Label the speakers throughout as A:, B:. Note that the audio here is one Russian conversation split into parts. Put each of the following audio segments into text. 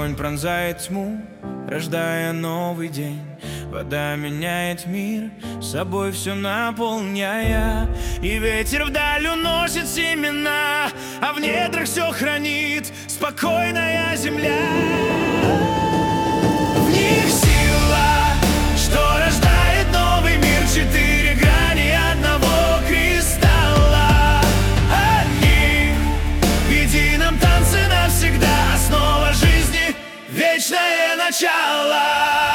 A: Огонь пронзает тьму, рождая новый день. Вода меняет мир, собой все наполняя. И ветер вдаль уносит семена, а в недрах все хранит спокойная земля. В них сила, что рождает новый мир. 4 грани одного кристалла. Они в едином танце навсегда. Основа жизни, вечное начало.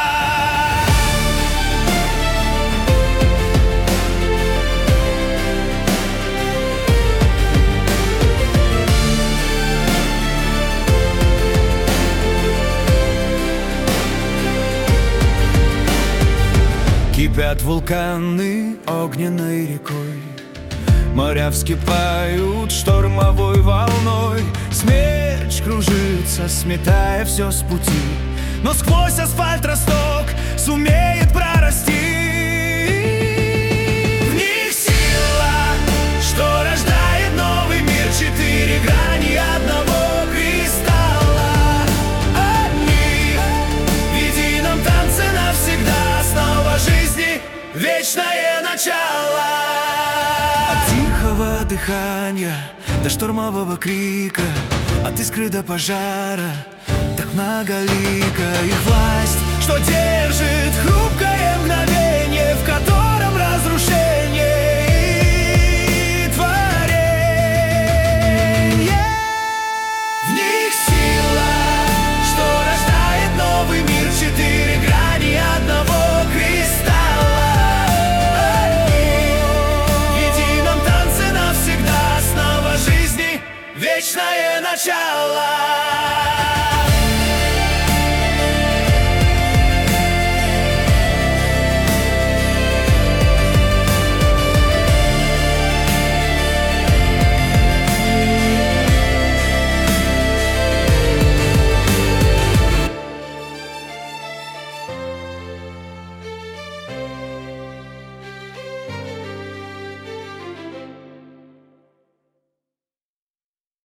A: Кипят вулканы огненной рекой, моря вскипают штормовой волной. Смерч кружится, сметая все с пути, но сквозь асфальт росток сумеет прорасти. В них сила, что рождает новый мир. 4 грани одного кристалла. Они в едином танце навсегда. Основа жизни, вечное начало. От тихого дыхания до штормового крика, от искры до пожара, так многолика их власть, что держит хрупкое мгновение, в котором